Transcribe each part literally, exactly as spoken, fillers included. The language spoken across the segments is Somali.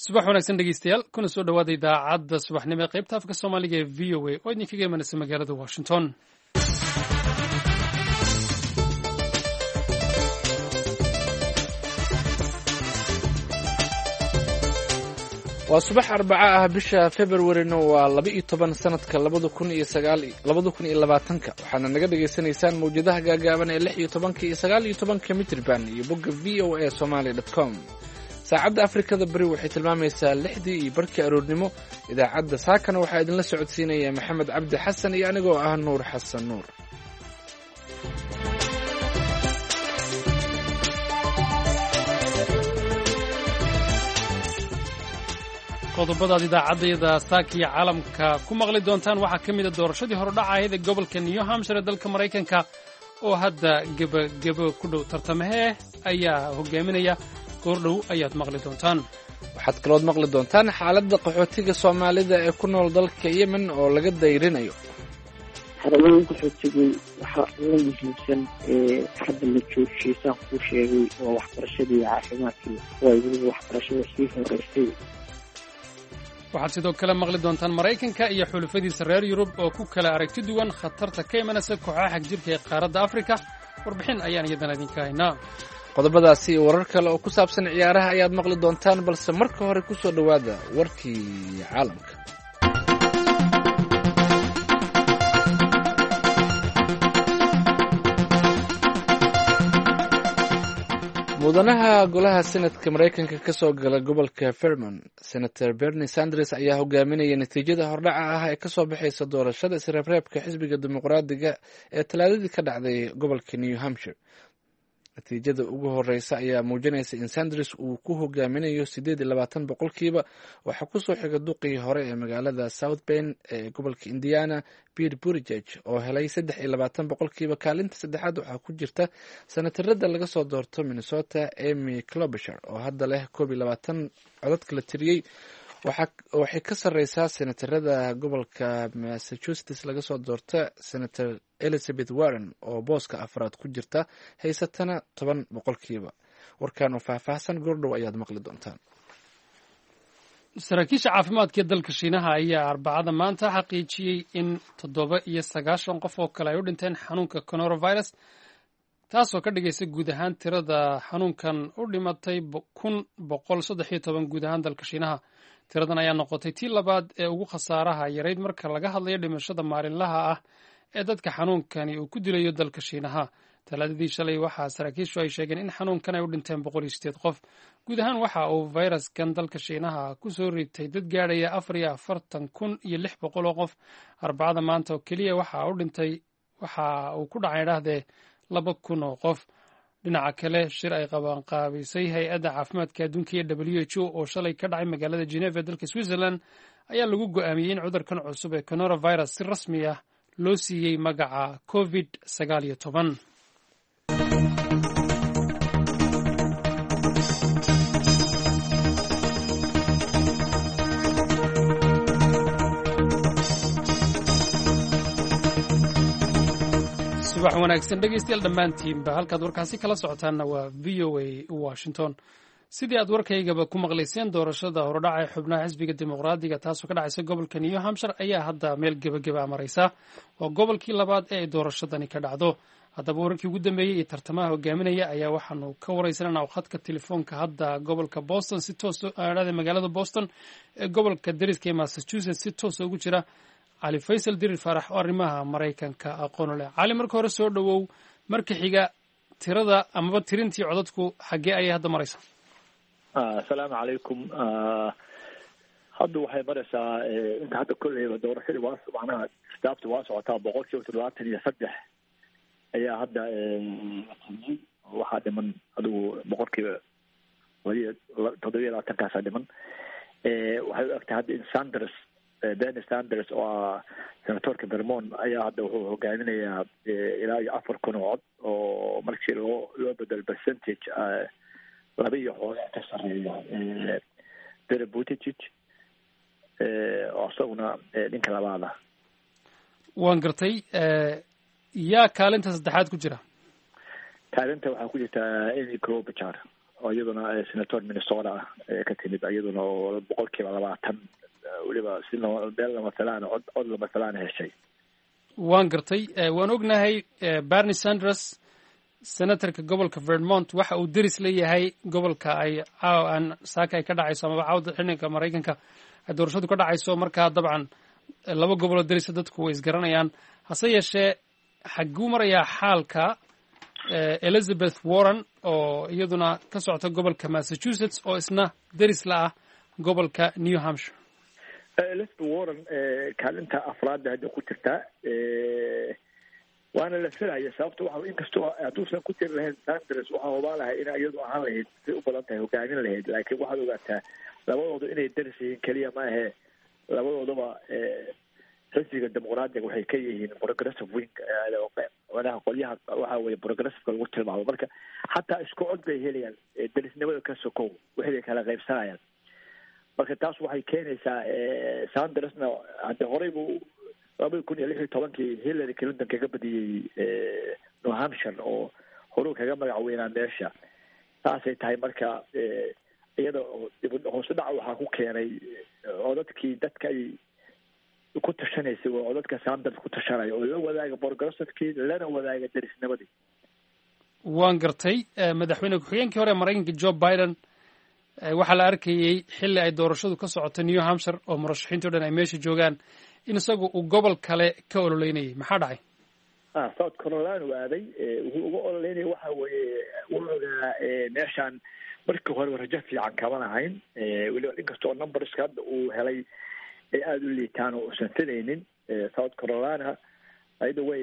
subax wanaagsan dhegeystayaal kuna soo dhawaada idaacadda subaxnimo ee qaybta afka soomaaliga ee v o a oo idinkaga imanaysa magaalada washington. waa subax arbaca ah bisha februarina waa laba iyo toban sanadka labada kun iyo sagaal labada kun iyo labaatanka waxaana naga dhagaysanaysaan mawjadaha gaagaaban ee lix iyo tobanka iyo sagaal iyo tobanka mitriban iyo bogga v o a somali dot com. saacadda afrikada beri waxay tilmaamaysaa lixdii iyo barkii aroornimo. idaacadda saakana waxaa idinla socodsiinaya maxamed cabdi xasan iyo anigoo ah nuur xasan nuur. qodobadaad idaacaddayada saakiya caalamka ku maqli doontaan waxaa ka mida doorashadii horodhacahayd ee gobolka new hampshire ee dalka maraykanka oo hadda gebagebo ku dhow tartamahee ayaa hogaaminaya. goordhow ayaad maqli doontaan. waxaad kalood maqli doontaan xaaladda qaxootiga soomaalida ee ku nool dalka yemen oo laga dayrinayo. xaradooyin qaxootigay waxaa uga muhiimsan ee hadda la joojiyey saan kuu sheegay waa waxbarashadii caafimaadkii waa weliba waxbarashada sii horeysay. waxaad sidoo kale maqli doontaan maraykanka iyo xulufadiisa reer yurub oo ku kala aragti duwan khatarta ka imanaysa kooxaha xag jirka ee qaaradda afrika. warbixin ayaan iyadana idinka haynaa. qodobadaasi iyo warar kale oo ku saabsan ciyaaraha ayaad maqli doontaan, balse marka hore ku soo dhowaada warkii caalamka. mudanaha golaha senadka maraykanka ka soo gala gobolka vermont, senator bernie sanders ayaa hogaaminaya natiijada hordhaca ah ee kasoo baxaysa doorashada isreebreebka xisbiga dimuqraadiga ee talaadadii ka dhacday gobolka new hampshire. natiijada ugu horeysa ayaa muujinaysa in sanders uu ku hogaaminayo siddeed iyo labaatan boqolkiiba. waxaa kusoo xiga duqii hore ee magaalada south bend ee gobolka indiana, Pete Buttigieg oo helay saddex iyo labaatan boqolkiiba. kaalinta saddexaad waxaa ku jirta senatarada laga soo doorto minnesota, Amy Klobuchar oo hadda leh koob iyo labaatan codadka la tiriyey. waxay ka sarreysaa senatarada gobolka massachusetts laga soo doorta senator elizabeth warren oo booska afraad ku jirta, haysatana toban boqolkiiba. warkan oo faahfaahsan goordhow ayaad maqli doontaan. saraakiisha caafimaadka ee dalka shiinaha ayaa arbacada maanta xaqiijiyey in toddoba iyo sagaashan qof oo kale ay u dhinteen xanuunka coronavirus, taasoo ka dhigaysa guud ahaan tirada xanuunkan u dhimatay kun boqol saddex iyo toban guud ahaan dalka shiinaha. tiradan ayaa noqotay tii labaad ee ugu khasaaraha yarayd marka laga hadlayo dhimashada maalinlaha ah ee dadka xanuunkani uu ku dilayo dalka shiinaha. talaadadii shalay waxaa saraakiishu ay sheegeen in xanuunkan ay u dhinteen boqol iyo sideed qof. guud ahaan waxa uu fayraskan dalka shiinaha ku soo ritay dad gaadhaya afar iyo afartan kun iyo lix boqol oo qof. arbacada maanta oo keliya waxa u dhintay waxa uu ku dhacay dhahdee laba kun oo qof. dhinaca kale, shir ay qabanqaabisay hay-adda caafimaadka adduunka ee w h o oo shalay ka dhacay magaalada geneva ee dalka switzerland ayaa lagu go-aamiyey in cudurkan cusub ee coronavirus si rasmi ah loo siiyey magaca covid sagaal iyo toban. subax wanaagsan dhegeystayaal dhammaantiinba, halkaad warkaasi kala socotaanna waa v o a washington. sidii aad warkaygaba ku maqlayseen, doorashada horodhaca ee xubnaha xisbiga dimuqraadiga taasoo ka dhacaysa gobolka new hampshire ayaa hadda meel gebageba maraysa. waa gobolkii labaad ee ay doorashadani ka dhacdo. haddaba wararkii ugu dambeeyey iyo tartamaha hogaaminaya ayaa waxaanu ka wareysanana khadka telefoonka hadda gobolka boston si toos aadhada magaalada boston ee gobolka dariska ee massachusetts si toosa ugu jira cali faysal dirir faarax oo arrimaha maraykanka aqoon u leh. cali, marka hore soo dhowow. marka xiga, tirada amaba tirintii codadku xaggee ayay hadda maraysaa? asalaamu calaykum. hadda waxay maraysaa inta hadda kolleyba doorashadii waa macnaha staafta waa socotaa boqol kiiba toddobaatan iyo saddex ayaa hadda waxaa dhiman adigu boqol kiiba toddobiya labaatankaasa dhiman. waxay u egtahay hadda in sanders Bernie Sanders oo ah senatorka Vermont ayaa hadda wuxuu hogaaminayaa ilaa iyo afar kun oo cod oo markii loo loo bedel percentage laba iyo xoogaa ka sarreeya Pete Buttigieg oo isaguna ninka labaada. waan gartay. yaa kaalinta saddexaad ku jira? kaalinta waxaa ku jirta Amy Klobuchar oo iyaduna senator minnesota ah ee ka timid iyaduna oo boqol kiiba labaatan weliba si meel lama filaan cod cod lama filaan heshay. waan gartay waan ognahay Bernie Sanders senatorka gobolka Vermont waxa uu deris leeyahay gobolka ay aan saaka ay ka dhacayso ama cawda xilliga Mareykanka ay doorashadu ka dhacayso markaa dabcan laba gobol oo deris dadku way isgaranayaan hase yeeshee xaguu marayaa xaalka Elizabeth Warren oo iyaduna ka socota gobolka Massachusetts oo isna deris la ah gobolka New Hampshire. Elizabeth Warren kaalinta afraad hadda ku jirta waana la filayaa sababta waxa inkastoo hadduusan ku jiri lahayn Sanders waxa hubaa lahay in iyadu ahaan lahayd si u badan tahay hogaamin lahayd laakiin waxaad ogaataa labadooda inay deris yihiin keliya ma ahe labadoodaba xisbiga dimuqraadiga waxay ka yihiin progressive wing wadaha qolyaha waxa weeye progressive lagu tilmaamo marka xataa isku cod bay helayaan derisnimada ka sokow waxay kala qaybsanayaan marka taas waxay keenaysaa Sandersna hadda horey buu laba kun iyo lix iyo tobankii Hillary Clinton kaga badiyay New Hampshire oo horuu kaga magac weynaa meesha taasay tahay marka iyada hoos u dhac waxaa ku keenay codadkii dadka ay ku tashanaysay oo codadka Sanders ku tashanaya oo la wadaaga progressive-kii lana wadaaga derisnimadii. waan gartay madaxweyne ku-xigeenkii hore Mareykanka Joe Biden waxaa la arkayay xilli ay doorashadu ka socoto New Hampshire oo murashaxiintu dhan ay meesha joogaan in isagu uu gobol kale ka ololeynayay maxaa dhacay? ah South Carolina waaday wuxuu uga ololeynayay waxa weeye wuxuuga meeshaan markii hore rajo fiican kama lahayn weliba inkastoo numberska hadda uu helay ay aada u liitaan oo uusan filaynin South Carolina ayada way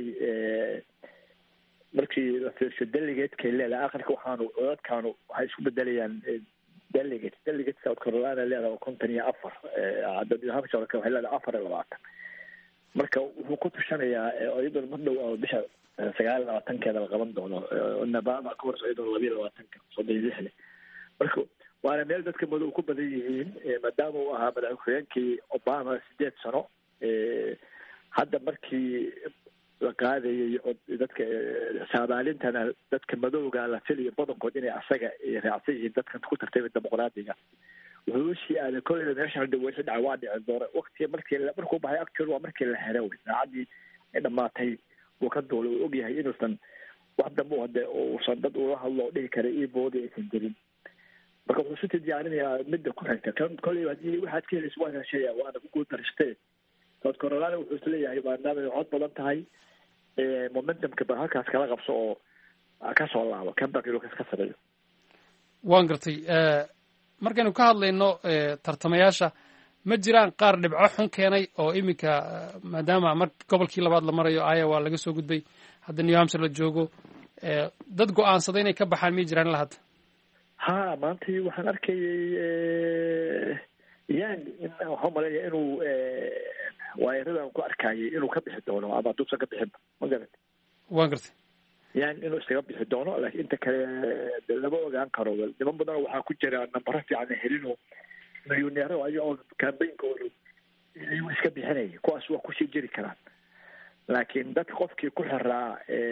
markii la fiirsho delegatekay leedahay aakhirka waxaanu codadkaanu waxay isku bedelayaan delegate delegate South Carolina leedahay konton iyo afar hadda New Hampshire waxay leedahay afar iyo labaatan marka wuxuu ku tushanayaa iyadoo mar dhow oo bisha sagaal iyo labaatankeeda la qaban doono Nevada ka hor iyadoo laba iyo labaatanka soddon iyo lix marka waana meel dadka madow ku badan yihiin maadaama uu ahaa madaxweynekii Obama sideed sano hadda markii la qaadayay dadka saadaalintana dadka madowga la filayo badankood inay asaga raacsan yihiin dadkan ku tartamay dimuqraadiga wuxuu sii aaday kolay national debate dhaca waa dhici doona waqti markii markuu baxay actually waa markii la helay saacadii ay dhamaatay uu ka doolay uu ogyahay inuusan wax dambe wada uusan dad ula hadlo dhihi kara ii boodi aysan jirin marka wuxuu si diyaarinayaa midda ku xigta kan kolay hadii waxaad ka helayso waa shay waana ku guuldareystay South Carolina wuxuu isleeyahay maadaama cod badan tahay momentumka ba halkaas kala qabso oo ka soo laabo kan baaqilo ka sameeyo. waan gartay markaynu ka hadlayno tartamayaasha ma jiraan qaar dhibco xun keenay oo iminka maadaama mar gobolkii labaad la marayo Iowa laga soo gudbay hadda New Hampshire la joogo dad go'aansaday inay ka baxaan ma jiraan la hadda? ha maanta waxaan arkayay yaan waxaan maleeyaa inuu waayaradan ku arkayay inuu ka bixi doono ama duubsan ka bixin ma garan waan gartay yaan inuu isaga bixi doono laakiin inta kale lama ogaan karo niman badan waxaa ku jira nambaro fiican helino milyaneero ayuu campaign-koodu ayuu iska bixinayay kuwaas waa kusii jiri karaan laakiin dadka qofkii ku xiraa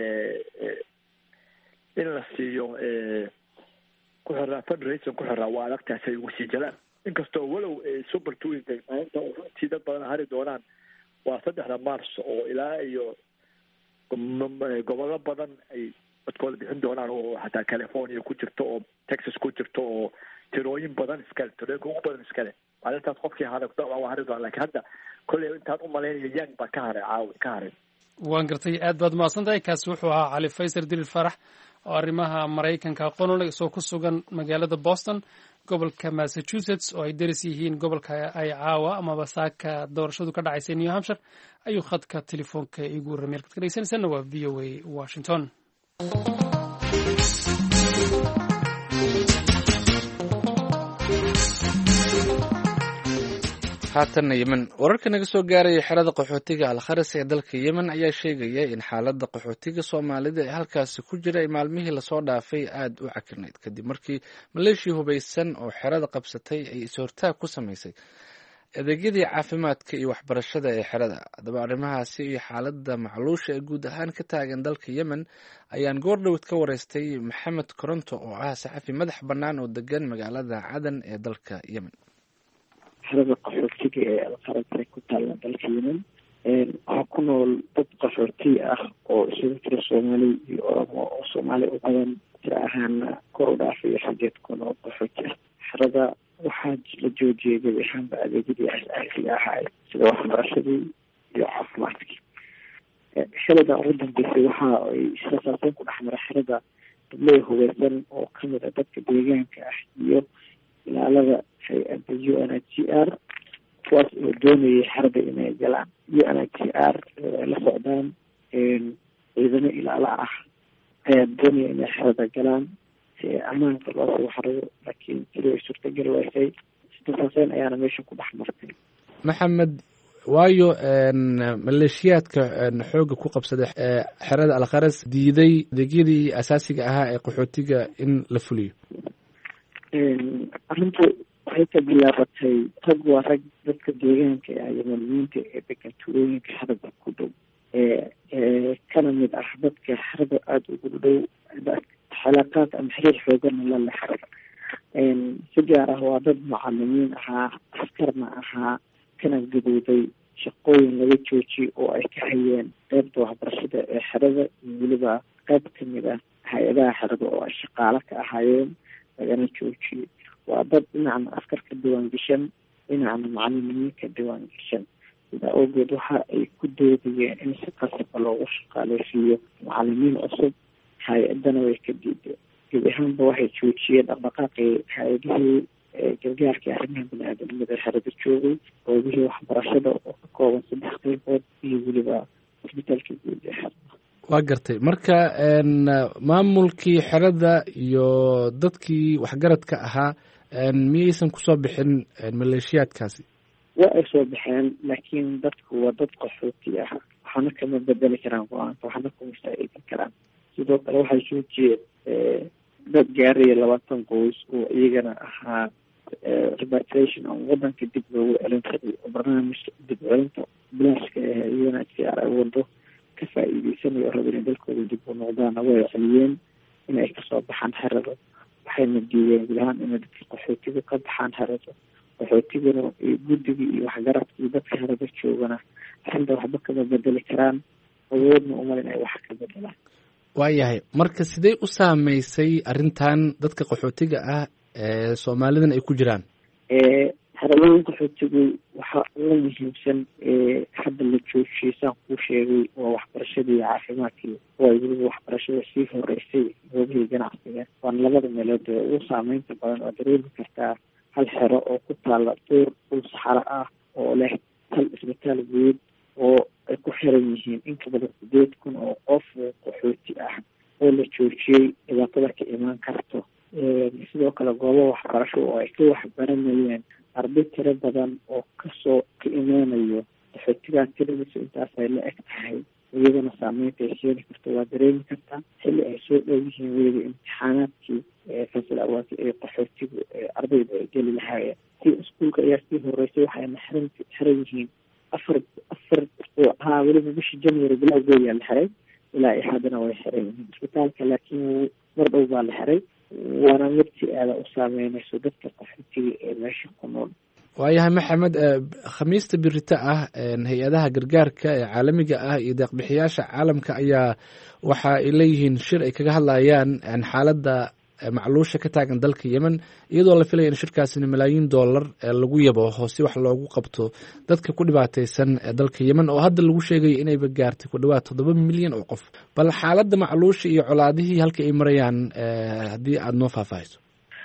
in la siiyo ku xiraa fundraising ku xiraa waa adagtaas ay ugu sii jalaan inkastoo walow super tuesday maalinta runtii dad badan hari doonaan waa saddexda mars oo ilaa iyo gobollo badan ay dadkooda bixin doonaan oo xataa California ku jirto oo Texas ku jirto oo tirooyin badan iskale tirooyin ugu badan iskale maalintaas qofkii hadagto waa hari doonaan laakiin hadda kolley intaad u malaynaya yang baa ka haray caawi ka haray. waan gartay aad baad mahadsantahay kaasi wuxuu ahaa Cali Faysal Dirir Farax oo arrimaha Mareykanka aqoon soo ku sugan magaalada Boston gobolka Massachusetts oo ay deris yihiin gobolka ay caawa ama basaaka doorashadu ka dhacaysay New Hampshire ayuu khadka telefoonka igu warramay ka dhageysanaysan waa V O A Washington. haatan Yemen wararka naga soo gaaray xerada qaxootiga Al-Kharis ee dalka Yemen ayaa sheegaya in xaaladda qaxootiga Soomaalida ee halkaas ku jira ay maalmihii la soo dhaafay aad u cakirnayd kadib markii maleeshiya hubaysan oo xerada qabsatay ay is-hortaag ku samaysay adeegyadii caafimaadka iyo waxbarashada ee xerada. haddaba arrimahaasi iyo xaaladda macluusha ee guud ahaan ka taagan dalka yemen ayaan goordhowd ka wareystay maxamed koronto oo ah saxafi madax bannaan oo degan magaalada cadan ee dalka yemen. xerada qaxootiga ee alqarada ku taalla dalka yemen waxaa ku nool dad qaxooti ah oo isugu jira soomaali iyo oromo oo soomaali u badan tira ahaana kor u dhaafaya sideed kun oo qaxooti ah. xerada waxaa la joojiyay gebi ahaanba adeegyadii asaasiga ahaa sida waxbarashadii iyo caafimaadkii. xerada ugu dambeysay waxa ay israsaaseyn ku dhex mara xerada dabley hubeysan oo kamid ah dadka deegaanka ah iyo ilaalada hay-adda u n h c r kuwaas oo doonayay xerada inay galaan. u n h c r ay la socdaan ciidamo ilaalo ah ayaa doonaya inay xerada galaan ammaanka loo soo xariyo, laakiin sidii ay suurtagal weysay sidaaseen ayaana meesha ku dhex martay. maxamed, waayo maleeshiyaadka xooga ku qabsaday xerada alqaras diiday adeegyadii asaasiga ahaa ee qaxootiga in la fuliyo? arrintu waxay ka bilaabatay rag waa rag dadka deegaanka ah yemaniyiinta ee degan tuulooyinka xerada ku dhow ee kana mid ah dadka xerada aada ugu dhow xalaaqaad ama xiriir xoogana la leh xerada. si gaar ah waa dad mucalimiin ahaa, askarna ahaa, kana gadooday shaqooyin laga joojiyay oo ay ka hayeen qeybta waxbarashada ee xerada iyo weliba qeyb kamid ah hay-adaha xerada oo ay shaqaalo ka ahaayeen lagana joojiyey. waa dad dhinacna askar ka diwaan gashan, dhinacna macalimiin ka diwaan gashan. sidaa awgeed waxa ay ku doodayeen in si qasaba loogu shaqaaleysiiyo macalimiin cusub. hay-adana way ka diideen. gebi ahaanba waxay joojiyeen dhaqdhaqaaqii hay-adihii gargaarka arrimaha bani-aadamnimada xerada joogay, qoobihii waxbarashada oo ka kooban saddex qeybood iyo weliba isbitaalka guud ee xerada. waa gartay. marka maamulkii xerada iyo dadkii waxgaradka ahaa miyaysan kusoo bixin maleeshiyaadkaasi? waa ay soo baxeen, laakiin dadku waa dad qaxooti ah, waxaana kama bedeli karaan go-aanka, waxaana kuma faa-iidin karaan. sidoo kale waxay joojiyeen dad gaaraya labaatan qoys oo iyagana ahaa repatriation oo wadanka dib loogu celin karay oo barnaamij dib celinta bilaashka ah iyana si ay wado ka faa-iideysanayo raba inay dalkooda dib u noqdaan way celiyeen inay kasoo baxaan xerada. waxayna diideen gudahaan inay dadka qaxootiga ka baxaan xerada. qaxootigana iyo guddiga iyo waxgaradka iyo dadka xerada joogana arrinta waxba kama bedeli karaan, awoodna umalin ay wax ka bedelaan. waayahay, marka sidee u saameysay arrintan dadka qaxootiga ah ee soomaalidan ay ku jiraan? xeralooyin qaxootigu waxaa uga muhiimsan hadda la joojiyay saan kuu sheegay waa waxbarashadii iyo caafimaadkii waa weliba waxbarashada sii horeysay goobihii ganacsiga. waana labada meelood ee ugu saameynta badan oo dareemi kartaa hal xero oo ku taala duur dhul saxaro ah oo leh hal isbitaal guud oo ay ku xiran yihiin in ka badan sideed kun oo qof oo qaxooti ah oo la joojiyey dhibaatada ka imaan karto. sidoo kale goobo waxbarasho oo ay ka waxbaranayeen arday tiro badan oo kasoo ka imaanayo qaxootigaa tiradiisa intaas ay la eg tahay, iyadana saameynta ay keeni karto waa dareemi kartaa. xilli ay soo dhow yihiin weliba imtixaanaadkii fasil awaati ee qaxootigu ardayda ay geli lahaayeen. si iskuulka ayaa sii horeysay waxayna xiran xiran yihiin afar afar haa weliba bishii january bilowgeeyaa la xiray ilaa i haddana way xiran yihiin. isbitaalka laakiin mar dhow baa la xiray, waana mid si aada u saameynayso dadka qaxootiga ee meesha ku nool. waayahay maxamed, khamiista birita ah hay-adaha gargaarka ee caalamiga ah iyo deeqbixiyaasha caalamka ayaa waxa ay leeyihiin shir ay kaga hadlayaan xaaladda macluusha ka taagan dalka yemen, iyadoo la filaya in shirkaasina malaayiin dollar lagu yabo si wax loogu qabto dadka ku dhibaateysan dalka yemen oo hadda lagu sheegayo inayba gaartay ku dhawaad toddoba milyan oo qof. bal xaaladda macluusha iyo colaadihii halka ay marayaan haddii aada noo faahfaahiso.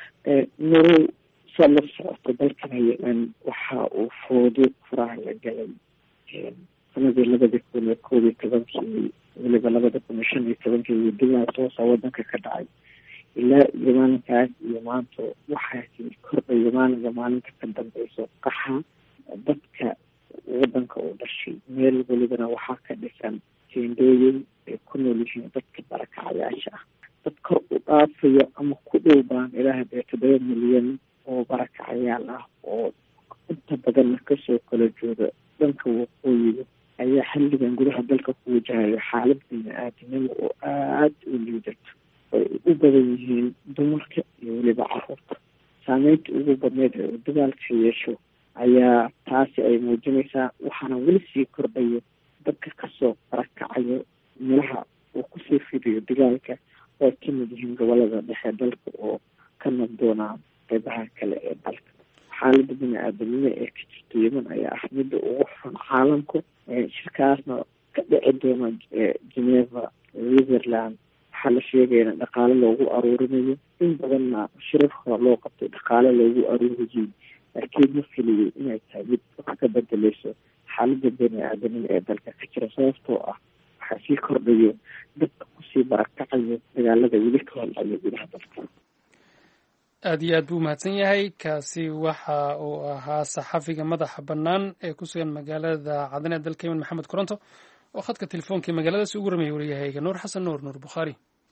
marow saa la socota dalkan yemen waxa uu foodo furaha la galay sanadii labada kun iyo koob iyo tobankii weliba labada kun iyo shan iyo tobankii dibaa toosa wadanka ka dhacay. ilaa iyo maalinkaas iyo maanta waxaasi kordhayo maalinka maalinta ka dambeyso qaxa dadka wadanka uu dhashay. meel welibana waxaa ka dhisan teendooyin ay ku nool yihiin dadka barakacayaasha ah. dad kor u dhaafayo ama ku dhow baan ilaaha dee toddoba milyan oo barakacayaal ah oo inta badanna kasoo kala jooga dhanka waqooyiga ayaa xilligan gudaha dalka ku wajahayo xaalad bini-aadinimo oo aada u liidato ay u badan yihiin dumarka iyo weliba caruurta. saameynta ugu badneyd ee uu dagaalka yeesho ayaa taasi ay muujinaysaa, waxaana weli sii kordhayo dadka kasoo barakacayo meelaha uu kusii fidiyo dagaalka oo ay ka mid yihiin gobolada dhexe dalka oo ka nabdoonaa qeybaha kale ee dalka. xaalada bini-aadanimo ee ka jirta yemen ayaa ah midda ugu xun caalamku. shirkaasna ka dhici doona geneva switzerland waxaa la sheegaya in dhaqaale loogu aruurinayo, in badanna shirar hore loo qabtay dhaqaale loogu aruuriyey, laakiin ma filiyey inay tahay mid wax ka bedeleyso xaalada bini-aadanimo ee dalka ka jira, sababtoo ah waxaa sii kordhayo dadka kusii barakacayo dagaalada weli ka holcayo gudaha dalka. aada iyo aad buu umahadsan yahay. kaasi waxa uu ahaa saxafiga madaxa bannaan ee ku sugan magaalada cadan ee dalka yemen maxamed koronto oo khadka telefoonka magaaladaas ugu ramaya wariyahayga nuur xasan nuur nuur bukhaari.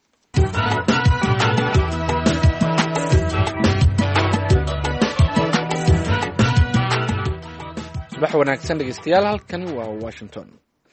subax wanaagsan dhegeystayaal, halkani waa washington.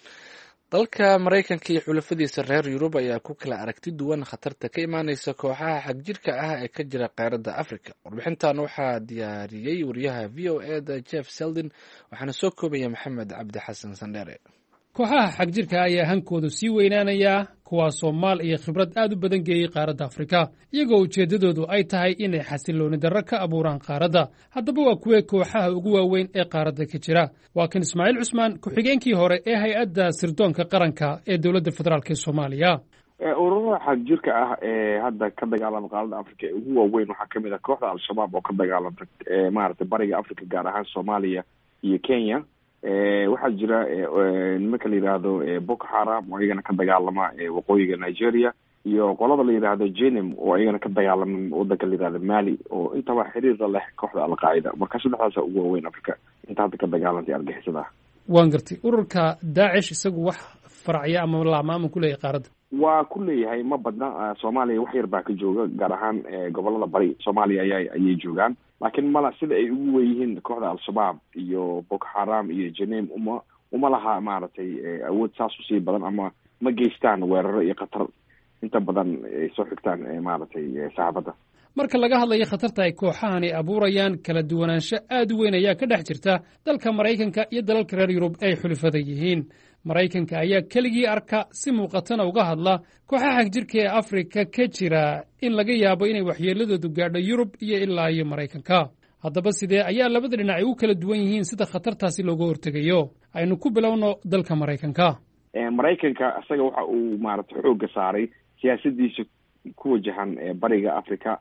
dalka maraykanka iyo xulafadiisa reer yurub ayaa ku kala aragti duwan khatarta ka imaaneysa kooxaha xagjirka ah ee ka jira qaaradda africa. warbixintan waxaa diyaariyey wariyaha v o e da jeff seldin, waxaana soo koobaya maxamed cabdi xasan sandheere. kooxaha xagjirka ayaa hankoodu sii weynaanayaa, kuwaasoo maal iyo khibrad aad u badan geeyey qaaradda afrika, iyagoo ujeeddadoodu ay tahay inay xasilooni darro ka abuuraan qaaradda. haddaba waa kuwee kooxaha ugu waaweyn ee qaaradda ka jira? waa kan ismaaciil cusmaan, ku-xigeenkii hore ee hay-adda sirdoonka qaranka ee dowladda federaalk ee soomaaliya. ururada xagjirka ah ee hadda ka dagaalama qaaradda africa ee ugu waaweyn waxaa kamid ah kooxda al-shabaab oo ka dagaalanta maaragtay bariga africa, gaar ahaan soomaaliya iyo kenya. waxaa jira nimanka la yidhaahdo boko haram oo iyagana ka dagaalama waqooyiga nigeria, iyo qolada la yidhaahdo jenim oo iyagana ka dagaalama wadanka la yidhahdo mali, oo intaba xiriirla leh kooxda alqaacida. marka saddexdaasa ugu waaweyn africa inta hadda ka dagaalantay argixisada ah. waan gartay. ururka daacish isagu wax faracya ama laamaama ku leeyahay qaaradda? waa ku leeyahay, ma badna. soomaaliya wax yar baa ka jooga, gaar ahaan gobolada bari soomaaliya aya ayay joogaan, laakiin mala sida ay ugu weyihiin kooxda al-shabaab iyo boko haram iyo jenim uma uma laha maaragtay awood saas usii badan, ama ma geystaan weeraro iyo khatar inta badan ay soo xigtaan maaragtay saxaabadda. marka laga hadlayo khatarta ay kooxahani abuurayaan, kala duwanaansho aad u weyn ayaa ka dhex jirta dalka maraykanka iyo dalalka reer yurub ay xulifada yihiin. maraykanka ayaa keligii arka, si muuqatana uga hadla kooxaha xagjirka ee afrika ka jira in laga yaabo inay waxyeeladoodu gaadho yurub iyo ilaa iyo maraykanka. haddaba sidee ayaa labada dhinac ay u kala duwan yihiin sida khatartaasi looga hortegayo? aynu ku bilowno dalka maraykanka. maraykanka isaga waxa uu maaragtay xoogga saaray siyaasadiisa ku wajahan bariga africa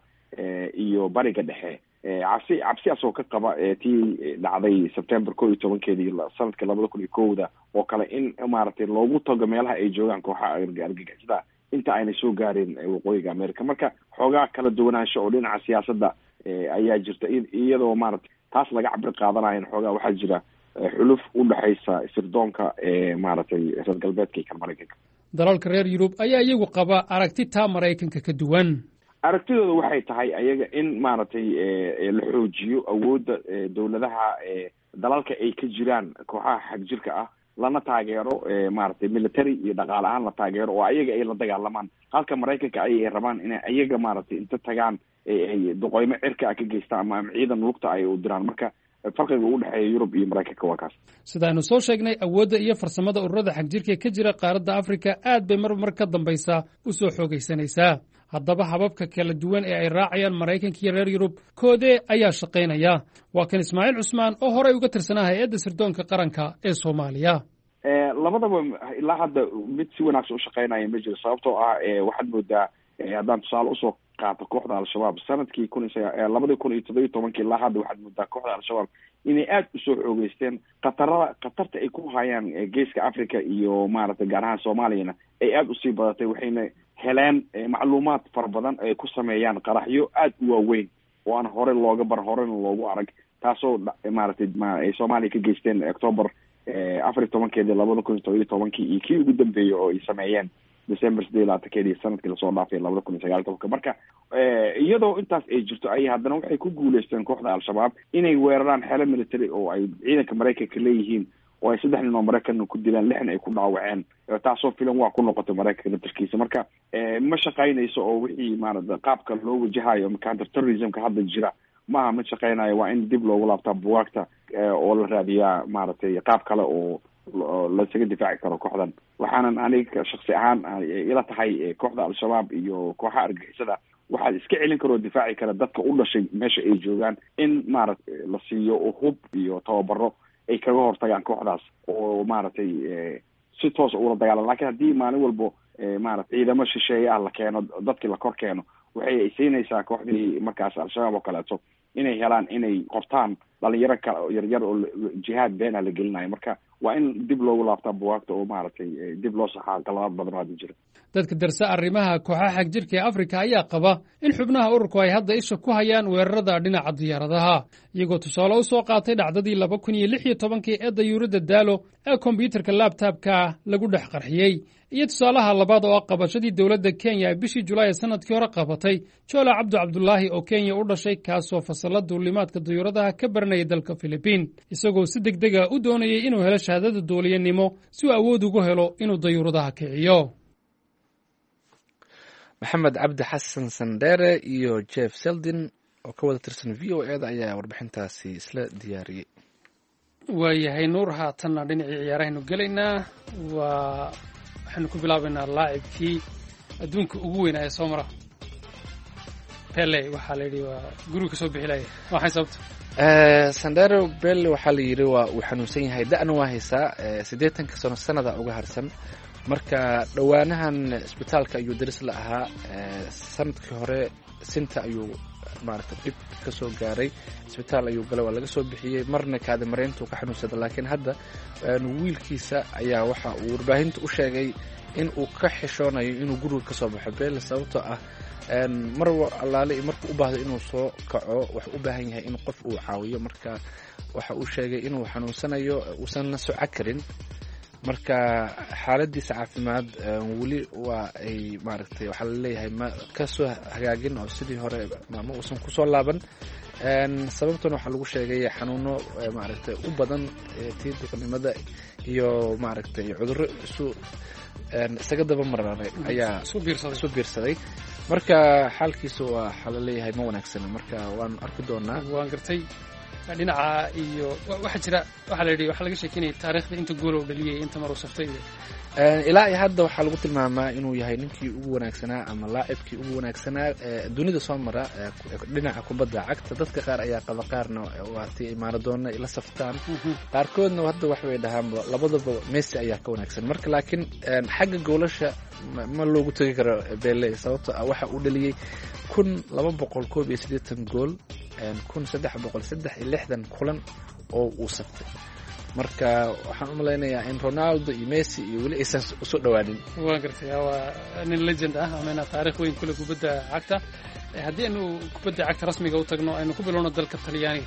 iyo bariga dhexe. cabsi cabsiaas oo ka qaba tii dhacday september ko iyo tobankeedii sanadka labada kun iyo kowda oo kale, in maaragtay loogu tago meelaha ay joogaan kooxaha argagixisada inta aynay soo gaareen waqooyiga america. marka xoogaa kala duwanaansho oo dhinaca siyaasadda ayaa jirta, iyadoo maaragtay taas laga cabir qaadanayan. xoogaa waxaa jira xuluf u dhexaysa sirdoonka maaragtay reer galbeedka iyo kan maraykanka. dalalka reer yurub ayaa iyagu qaba aragti taa maraykanka ka duwan. aragtidooda waxay tahay ayaga in maaragtay la xoojiyo awoodda dowladaha dalalka ay ka jiraan kooxaha xagjirka ah, lana taageero maaragtay military iyo dhaqaale ahaan la taageero, oo ayaga ay la dagaalamaan. halka maraykanka ayay rabaan inay ayaga maaragtay inta tagaan ay duqeymo cirka ah ka geystaan ama ciidan lugta ay u diraan. marka farqiga u dhexeeya yurub iyo maraykanka waa kaas. sidaaynu soo sheegnay, awoodda iyo farsamada ururada xagjirka ka jira qaaradda afrika aad bay mar mar ka dambaysa u soo xoogaysanaysaa. haddaba hababka kala duwan ee ay raacayaan maraykanka iyo reer yurub koodee ayaa shaqaynaya? waa kan ismaaciil cusmaan oo horey uga tirsanaa hay-adda sirdoonka qaranka ee soomaaliya. labadaba ilaa hadda mid si wanaagsan u shaqaynaya ma jiro, sababtoo ah waxaad moodaa haddaan tusaale usoo qaato kooxda al-shabaab sanadkii kun labadii kun iyo toddobiyo tobankii ilaa hadda waxaad moodaa kooxda al-shabaab inay aada usoo xoogeysteen. khatarada khatarta ay ku hayaan geeska africa iyo maaragtay gaar ahaan soomaaliyana ay aada usii badatay, waxayna heleen macluumaad fara badan ay ku sameeyaan qaraxyo aada u waaweyn oo aan hore looga bar horena loogu arag, taasoo maaragtay ay soomaaliya ka geysteen october afar iyo tobankeedii labada kun iyo todobiyo tobankii iyo kii ugu dambeeyey oo ay sameeyeen december sideed labaatankeedii sanadkii lasoo dhaafay labada kun iyo sagaal tobanka marka iyadoo intaas ay jirto ay haddana waxay ku guuleysteen kooxda al-shabaab inay weeraraan xeelo military oo ay ciidanka maraykanka leeyihiin oo ay saddex nin oo maraykan ku dilaan lixna ay ku dhaawaceen taasoo filan waa ku noqotay maraykanka naftarkiisa marka ma shaqaynayso oo wixii maarata qaabka loo wajahayo counter terrorismka hadda jira maaha ma shaqaynayo waa in dib loogu laabtaa buwaagta oo la raadiyaa maaragtay qaab kale oo lasaga difaaci karo kooxdan waxaanan aniga shaksi ahaan ila tahay kooxda al-shabaab iyo kooxaha argixisada waxaa iska celin karoo difaaci kara dadka u dhashay meesha ay joogaan in maaragtay la siiyo hub iyo tababaro ay kaga hortagaan kooxdaas oo maaragtay si toos ula dagaalan lakin haddii maalin walbo maarata ciidamo shisheeye ah la keeno dadkii la kor keeno waxay siinaysaa kooxdii markaas al-shabaab oo kaleeto inay helaan inay qortaan dhalinyaro kale yaryar oo jihaad beena la gelinayo marka waa in dib loogu laabtaa buwaagta oo maaragtay dib loo saxaa qaladaad badan oo hadda jira dadka darsa arrimaha kooxaha xag jirka ee afrika ayaa qaba in xubnaha ururku ay hadda isha ku hayaan weerarada dhinaca diyaaradaha iyagoo tusaale u soo qaatay dhacdadii laba kun iyo lix iyo tobankii ee dayuuradda daalo ee kombyuutarka laabtaabka lagu dhex qarxiyey iyo tusaalaha labaad oo ah qabashadii dowladda kenya ee bishii julaay ee sanadkii hore qabatay joola cabdu cabdulaahi oo kenya u dhashay kaasoo fasalla duulimaadka dayuuradaha ka baranayay dalka filibiin isagoo si deg dega u doonayay inuu helo shahaadada duuliyanimo si uu awood ugu helo inuu dayuuradaha kiciyo maxamed cabdi xasan sandheere iyo jeff seldin oo ka wada tirsan v o eda ayaa warbixintaasi isla diyaariyey waayahay nuur haatanna dhinacii ciyaarahaynu gelaynaa waa waxaynu ku bilaabaynaa laacibkii adduunka ugu weynaa ee soo mara pele waxaa la yidhi waa guriga ka soo bixilaya waxay sababta sandero bele waxaa la yidhi waa uu xanuunsan yahay da-na waa haysaa siddeetanka sano sanada uga harsan marka dhowaanahan isbitaalka ayuu daris la ahaa sanadkii hore sinta ayuu maaragta dhib ka soo gaaray isbitaal ayuu galay waa laga soo bixiyey marna kaadi mareyntuu ka xanuunsada laakiin hadda wiilkiisa ayaa waxa uu warbaahinta u sheegay in uu ka xishoonayo inuu guriga ka soo baxo bele sababtoo ah mar allaale iyo markuu u baahdo inuu soo kaco waxuu u baahan yahay in qof uu caawiyo marka waxa uu sheegay inuu xanuunsanayo uusanna soco karin marka xaaladiisa caafimaad weli waa ay maaragtay waxaa laleeyahay ma kasoo hagaagin oo sidii hore ma uusan kusoo laaban sababtuna waxaa lagu sheegay xanuuno maaragtay u badan tii duqnimada iyo maaragtay cudurro isu isaga daba mararay ayaa isu biirsaday marka xaalkiisa waa waxaa laleeyahay ma wanaagsana marka waan arki doonaa waan gartay dhinaca iyo waxaa jira waxaa la yidhi waxaa laga sheekeynaya taariikhda inta gool oo dhaliyay inta mar uu saftay ilaa iyo hadda waxaa lagu tilmaamaa inuu yahay ninkii ugu wanaagsanaa ama laacibkii ugu wanaagsanaa dunida soo mara dhinaca kubadda cagta dadka qaar ayaa qaba qaarna waatii imaanadoona la saftaan qaarkoodna hadda waxbay dhahaan labadaba messi ayaa ka wanaagsan marka laakiin xagga goolasha ma loogu tegi karo bele sababto ah waxa uu dhaliyey kun laba boqol koob iyo siddeetan gool kun saddex boqol saddex iyo lixdan kulan oo uu saftay marka waxaan u malaynayaa in ronaldo iyo messi iyo weli aysan usoo dhawaanin waa gartay waa nin legend ah amana taariikh weyn kule kubadda cagta haddii aynu kubadda cagta rasmiga u tagno aynu ku bilowno dalka talyaaniga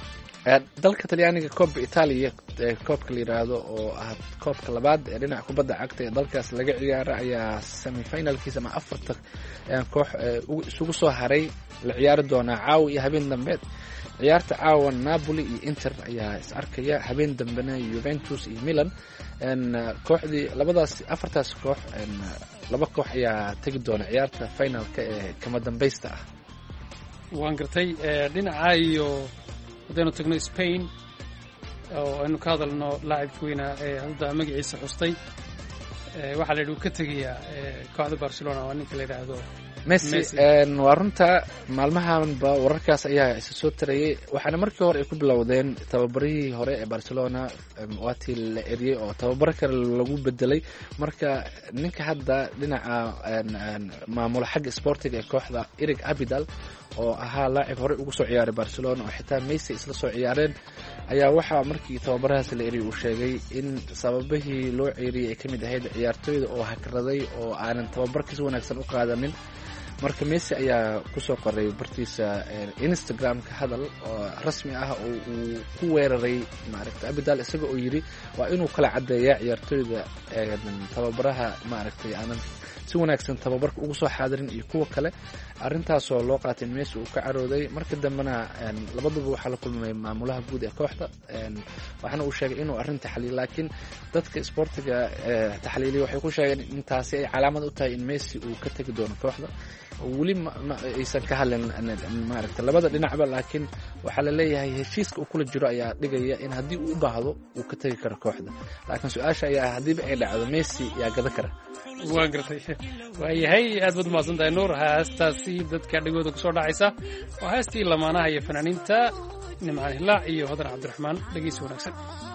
dalka talyaaniga koobka itaaliya koobka la yidhaahdo oo ah koobka labaad ee dhinaca kubadda cagta ee dalkaas laga ciyaara ayaa semifinalkiisa ama afarta koox isugu soo haray la ciyaari doonaa caawa iyo habeen dambeed ciyaarta caawa napoli iyo inter ayaa is arkaya habeen dambena juventus iyo milan kooxdii labadaas afartaas koox laba koox ayaa tegi doona ciyaarta finalka ee kama dambaysta ah waan gartay dhinaca iyo haddaynu tagno spain oo aynu ka hadalno laacibka weynaa ee hadda magaciisa xustay waxaa la yidhi uu ka tegayaa kooxda barcelona waa ninka la yidhaahdo messi waa runta maalmahanba wararkaas ayaa isa soo tarayay waxaana markii hore ay ku bilowdeen tababarihii hore ee barcelona waatii la eriyey oo tababaro kale lagu bedelay marka ninka hadda dhinaca maamula xagga sportiga ee kooxda erig abidal oo ahaa laacib horey ugu soo ciyaaray barcelona oo xitaa messi isla soo ciyaareen ayaa waxaa markii tababarahaas la eriyey uu sheegay in sababihii loo ceeriyey ay ka mid ahayd ciyaartooyda oo hakraday oo aanan tababarkiis wanaagsan u qaadanin marka Messi ayaa kusoo qoray bartiisa Instagram-ka hadal oo rasmi ah oo uu ku weeraray maaragtay Abidal isaga oo yiri waa inuu kala cadeeyaa ciyaartoyda tababaraha maaragtay aanan si wanaagsan tababarka ugu soo xaadirin iyo kuwa kale arrintaas oo loo qaatay Messi uu ka carooday marka dambena labaduba waxa la kulmay maamulaha guud ee kooxda waxaana uu sheegay inuu arrinta xaliyay laakiin dadka sportiga taxliiliye waxay ku sheegeen in taasi ay calaamad u tahay in Messi uu ka tagi doono kooxda wali ma aysan ka hadlin maaragtay labada dhinacba laakiin waxa la leeyahay heshiiska uu kula jiro ayaa dhigaya in haddii uu u baahdo uu ka tagi karo kooxda laakiin su'aasha ayaa haddii ay dhacdo Messi yaa gadan kara waan gartay waayahay aad baad mahadsantahay nuur haastaasi dadka dhigooda kusoo dhacaysa waa haastii lamaanaha iyo fanaaniinta nimcaan hilaac iyo hodan cabdiraxmaan dhegeysi wanaagsan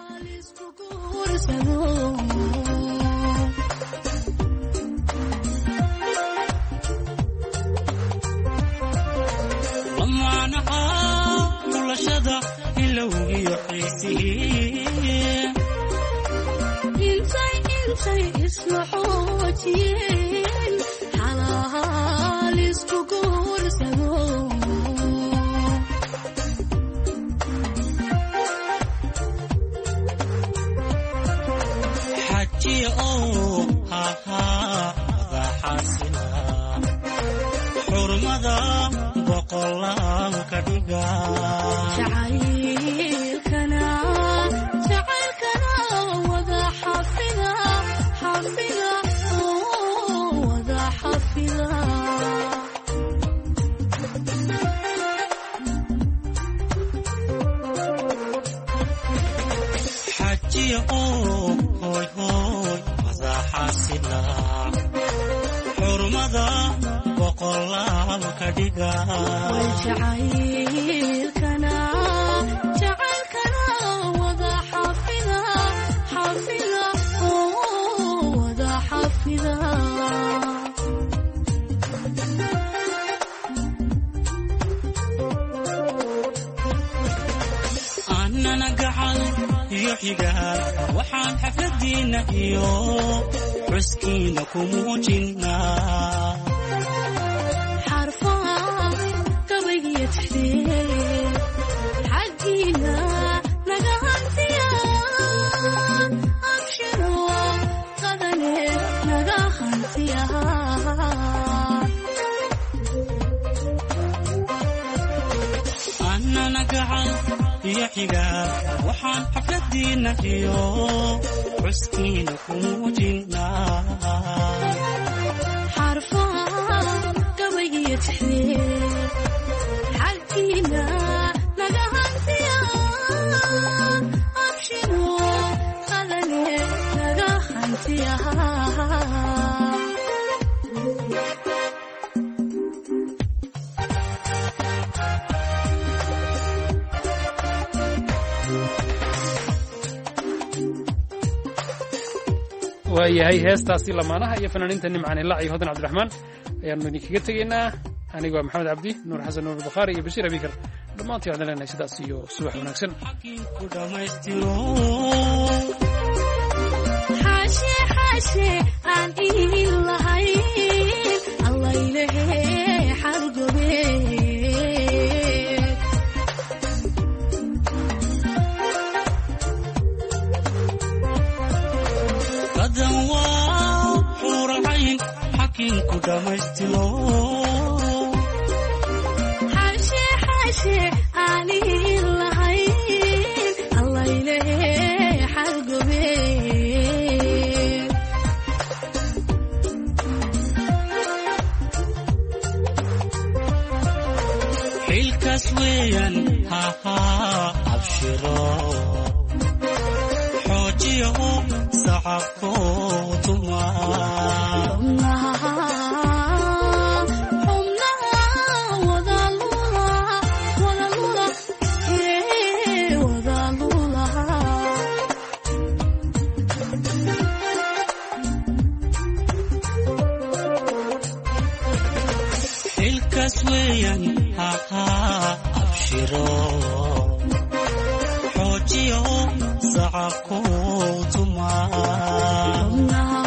lamaanaha noloshada ilowgiyo xiisihiin ismaxoojiyeen xalaal isku guursado xajiya oo hahaada xasila xurmada boqolaan ka dhiga jacaylkana jacaylkana wada xafida xafida wada xafida xajiya oo hoy hoy wada xasila xurmada boqolaan ka dhiga jacaylkana jacaylkana wada xafida xafida wada xafida annana gacal iyo xigaal waxaan xafladiina iyo xuskiina ku muujinaa حقينا نغانتيا أبشروا قدني نغانتيا أنا نقعد يا حقا وحان حفلتينا يو حسكينا كموجينا حرفا قوية حليل حقينا نغانتيا أبشروا قدني نغانتيا waayahay heestaasi lamaanaha iyo fanaaniinta nimcaan hilaac iyo hodan cabdiraxmaan ayaanu idinkaga tegaynaa anigoo maxamed cabdi nuur xasan nuur bukhaari iyo bashiir abikar dhammaantii waxaan leenahay sidaas iyo subax wanaagsan xaashe xaashe aan ihin lahayn allaylehe xargobe qadan waa xuuracayn xakiinku dhammaystiro xaashe xaashe aan ihin lahayn allaylehe xargobe xilkaas weeyaan hahaa abshiro xoojiyo sacabkoo tumaa xilkaas weeyaan hahaa abshiro xoojiyo sacabkoo tumaa